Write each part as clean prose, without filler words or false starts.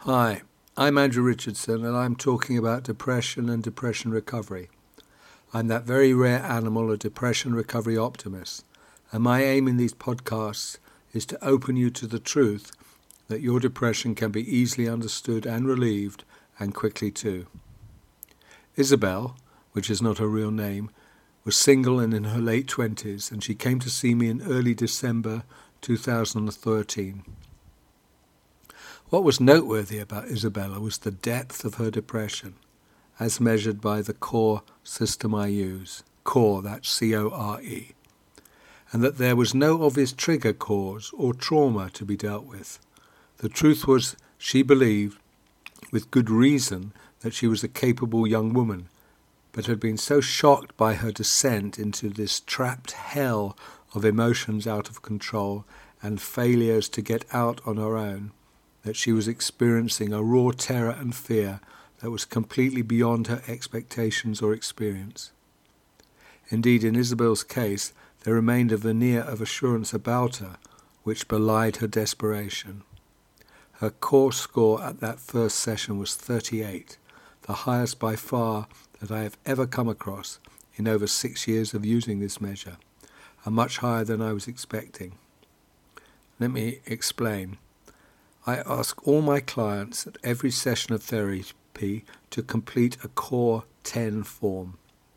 Hi, I'm Andrew Richardson and I'm talking about depression and depression recovery. I'm that very rare animal, a depression recovery optimist, and my aim in these podcasts is to open you to the truth that your depression can be easily understood and relieved, and quickly too. Isabel, which is not her real name, was single and in her late 20s, and she came to see me in early December 2013. What was noteworthy about Isabella was the depth of her depression, as measured by the CORE system I use. CORE, that's C-O-R-E. And that there was no obvious trigger cause or trauma to be dealt with. The truth was, she believed, with good reason, that she was a capable young woman, but had been so shocked by her descent into this trapped hell of emotions out of control and failures to get out on her own, that she was experiencing a raw terror and fear that was completely beyond her expectations or experience. Indeed, in Isabel's case, there remained a veneer of assurance about her, which belied her desperation. Her CORE score at that first session was 38, the highest by far that I have ever come across in over 6 years of using this measure, and much higher than I was expecting. Let me explain. I ask all my clients at every session of therapy to complete a CORE 10 form,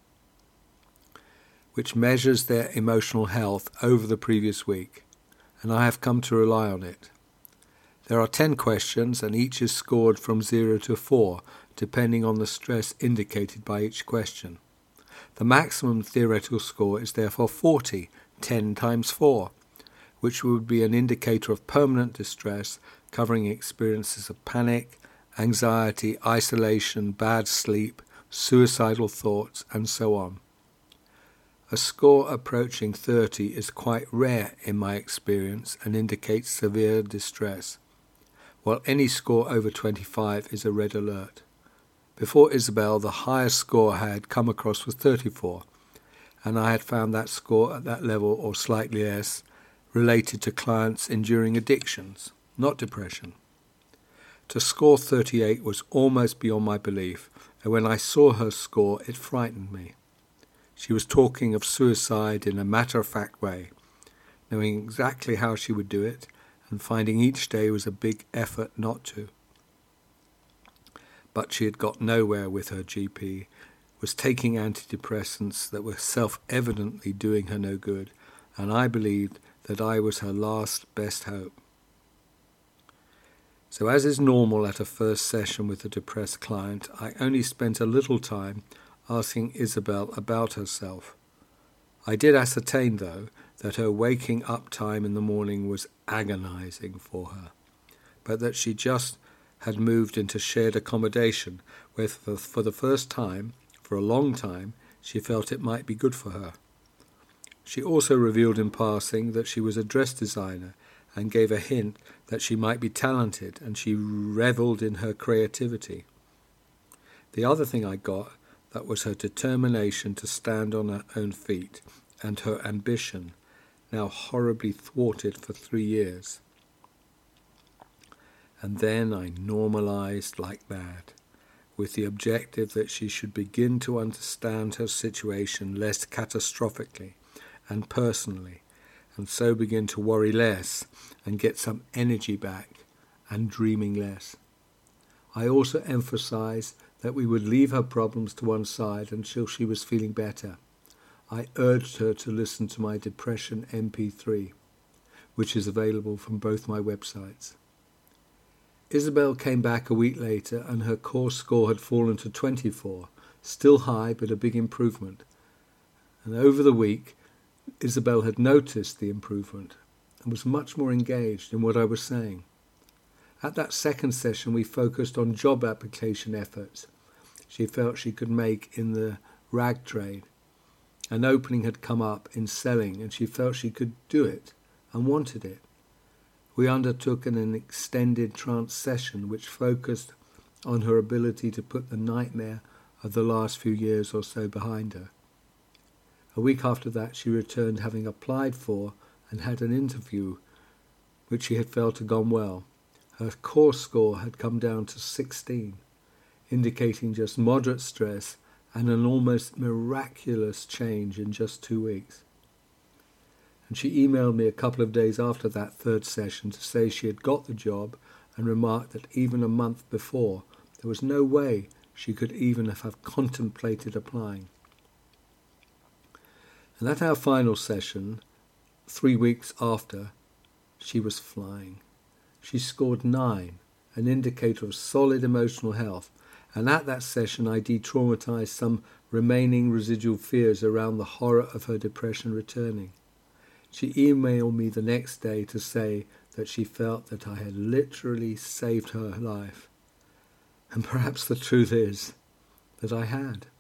which measures their emotional health over the previous week, and I have come to rely on it. There are 10 questions, and each is scored from 0 to 4, depending on the stress indicated by each question. The maximum theoretical score is therefore 40, 10 times 4, which would be an indicator of permanent distress, covering experiences of panic, anxiety, isolation, bad sleep, suicidal thoughts, and so on. A score approaching 30 is quite rare in my experience and indicates severe distress, while any score over 25 is a red alert. Before Isabel, the highest score I had come across was 34, and I had found that score at that level or slightly less related to clients enduring addictions, not depression. To score 38 was almost beyond my belief, and when I saw her score, it frightened me. She was talking of suicide in a matter-of-fact way, knowing exactly how she would do it, and finding each day was a big effort not to. But she had got nowhere with her GP, was taking antidepressants that were self-evidently doing her no good, and I believed that I was her last best hope. So as is normal at a first session with a depressed client, I only spent a little time asking Isabel about herself. I did ascertain, though, that her waking up time in the morning was agonizing for her, but that she just had moved into shared accommodation where for the first time, for a long time, she felt it might be good for her. She also revealed in passing that she was a dress designer and gave a hint that she might be talented, and she revelled in her creativity. The other thing I got that was her determination to stand on her own feet, and her ambition, now horribly thwarted for 3 years. And then I normalized like that, with the objective that she should begin to understand her situation less catastrophically and personally, and so begin to worry less and get some energy back and dreaming less. I also emphasized that we would leave her problems to one side until she was feeling better. I urged her to listen to my Depression MP3, which is available from both my websites. Isabel came back a week later and her CORE score had fallen to 24, still high but a big improvement. And over the week, Isabel had noticed the improvement and was much more engaged in what I was saying. At that second session, we focused on job application efforts she felt she could make in the rag trade. An opening had come up in selling, and she felt she could do it and wanted it. We undertook an extended trance session which focused on her ability to put the nightmare of the last few years or so behind her. A week after that, she returned having applied for and had an interview which she had felt had gone well, Her core score had come down to 16, indicating just moderate stress and an almost miraculous change in just 2 weeks. And she emailed me a couple of days after that third session to say she had got the job and remarked that even a month before, there was no way she could even have contemplated applying. And at our final session, 3 weeks after, she was flying. She scored 9, an indicator of solid emotional health, and at that session I de-traumatized some remaining residual fears around the horror of her depression returning. She emailed me the next day to say that she felt that I had literally saved her life. And perhaps the truth is that I had.